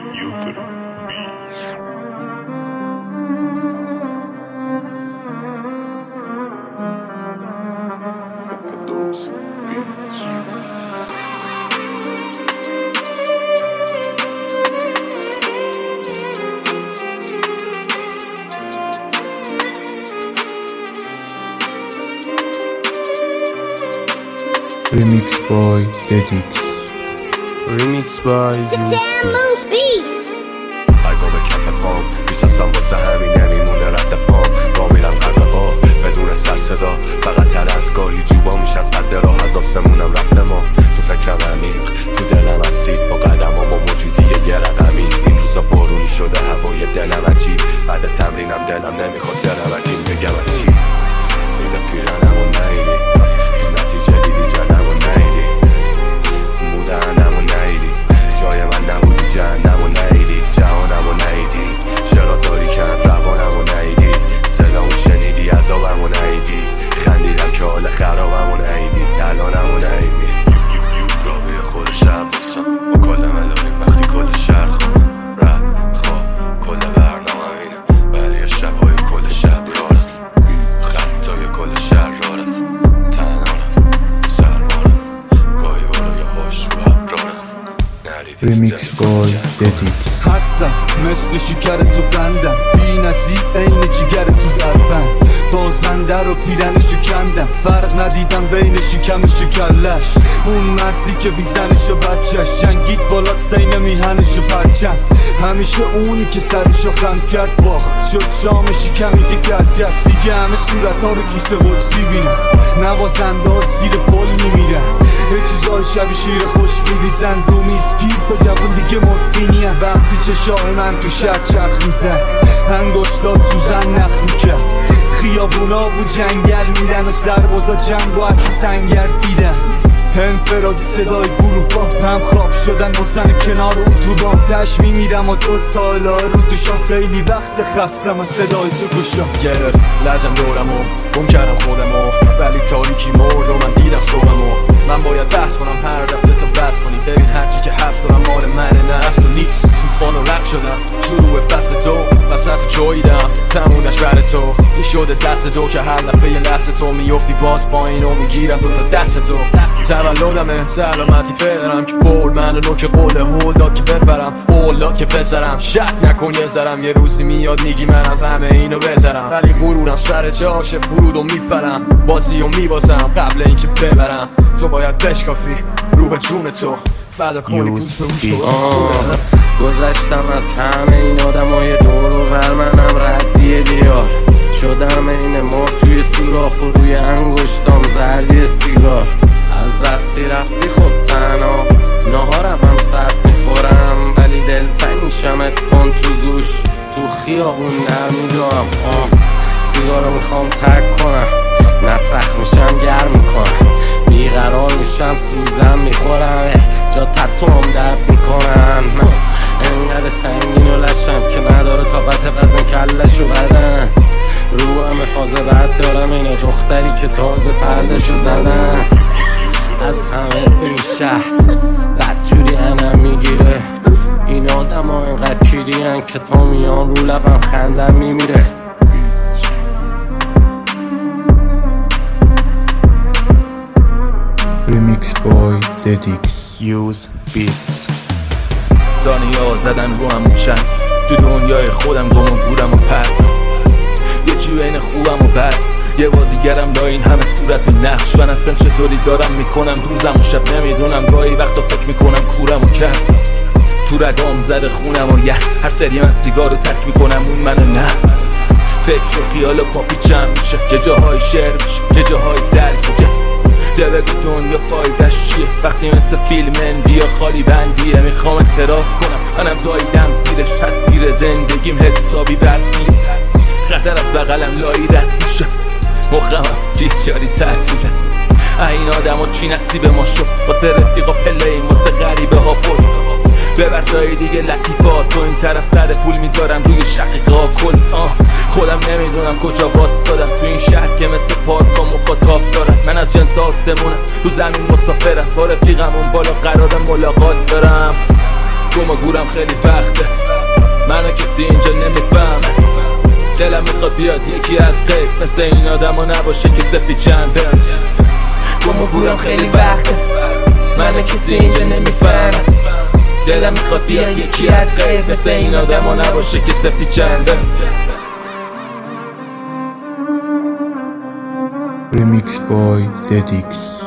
Remix by ZX. Remix by Beats. اگه به کف پام بیش اصلا واسه همین نمیمونه رد پام با میرم قرد آه بدون سر صدا فقط تر از گاهی جوبا میشن صد راه از آسمونم رفته ما تو فکرم عمیق تو دلم اسید با قدمام و موجودی یه رقمی این روزا بارونی شده هوای دلم عجیب بعد تمرینم دلم نمیخواد دلم عجیب بگم چی زیر پیرنم و نیدی تو نتیجه دیدی جنم و نیدی مودنم و نیدی جای من نبودی جهنم و نیدی جهانم و نیدی چرا تاریکم روانم و نیدی صدامو شنیدی عذابم و نیدی خندیدم که حال خرابم و نیدی الانم و نیدی راوی خود شب بسم با کل مداریم وقتی کل شهر خواب رب خواب کل برنامه اینه ولی شبهای کل شب رارم خطای کل شهر رارم تنارم سرمارم گاهی بارو یا هاش رو ابرارم Remix by ZX. هستم مثل شکر تو قندم بی نصیب عین جگر تو دربند بازنده رو پیرنشو کندم فرق ندیدم بین شکمش و کلش اون مردی که بیزنش و بچهش جنگید بالاست این میهنش و پرچم همیشه اونی که سرشو خم کرد باخت شد شام شکمی که کرد دست دیگه همه صورت ها رو کیسه قدس ببینم نوازنده ها زیر پل میمیرن یه چیزای شبی شیر خشکی ریزن دو میز پیر تا جوان دیگه مدفینی هم وقتی چشای من تو شهر چرخ میزن انگشتات سوزن نخ میکرد خیابونا و جنگل میدن و سربازا جنگ و حتی سنگر دیدن انفرادی صدای گروه با هم خواب شدن بسن کنار اتوبان تش میمیرم و دو تا الهه رو دوشم خیلی وقت خستم و صدای تو گوشم گرفت لجم دورمو گم کردم خودمو ولی تاریکی مرد و من دیدم صبحمو من باید بحث کنم هر دفعه تا بس کنی ببین هرچی که هست دارم مال منه نه از تو نیست توفان و رد شدم شروع فصل دو وسط جاییدم تمومش بر تو این شده دست دو که هر دفعه یه لحظه تو میفتی باز پایین و میگیرم دوتا دست تو تولدمه سلامتی پدرم که برد منو نوک قول هول داد که ببرم قول داد که پسرم شک نکن یه ذرم یه روزی میاد میگی من از همه اینو بهترم ولی غرورم سر جاشه فرود و میپرم بازی و میبازم قبل اینکه ببرم تو باید بشکافی رو به جون تو فدا کنی پوست گذشتم از همه این آدمای دور و بر منم ردیه دیار شدم این مرد توی سوراخ و روی انگشتام زردی سیگار از وقتی رفتی خب تنها نهارم هم سرد میخورم ولی دلتنگ میشم اتفان تو گوش تو خیابون نرمیدم سیگارو میخوام ترک کنم نسخ میشم گرم میکنم بیقرار میشم سوزم میخورم جا تتوام درد میکنن انقدر سنگین و لشم که نداره طاقت وزن کلشو بدن رو همه فاز بد دارم اینه دختری که تازه پردشو زدن از همه این شهر بدجوری انم میگیره این آدم ها اینقدر کیری هن که تا میان رو لبم خندم میمیره Remix by ZX. Use Beats. ثانیه زدن رو همون چند تو دنیای خودم گم و گورم و پرت یه چی بین خوبم و بد یه بازیگرم لا این همه صورت و نقش من اصلا چطوری دارم میکنم روزم و شب نمیدونم گاهی وقتا فکر میکنم کورم و کرد تو رگام زده خونم و یخ هر سری من سیگار رو ترک میکنم اون منو نه فکر و خیال و پاپیچم میشه یه جاهای شعر میشه یه جاهای سرگیجه ده بگو دنیا فایدش چیه وقتی مثل فیلم اندیا خالی بندیه میخوام اعتراف کنم منم زاییدم زیرش تصویر زندگیم حسابی بدفیلم خطر از بغلم لایی رد میشه مخمم ریسیاری تعطیله این آدم ها چی نصیب ما شد واسه رفیقا پلهیم واسه غریبه ها بود ببر جای دیگه لطیفات تو این طرف سر پول میذارم روی شقیقه ها کلت خودم نمیدونم کجا واسدادم تو این شهر که مثل پارک و مخاطاب دارم من از جنس آسمونم رو زمین مسافرم با رفیقم اون بالا قرار ملاقات دارم گم و گورم خیلی وقته، منو کسی اینجا نمیفهمه. دلم میخواد بیاد یکی از غیب مثل این آدم ها نباشه که سپید چنده. گم و گورم خیلی وقته، منو کسی اینجا نمیفهمه. دلم میخواد بیاد یکی از غیب مثل این آدم ها نباشه که سپید چنده. Remix Boy ZX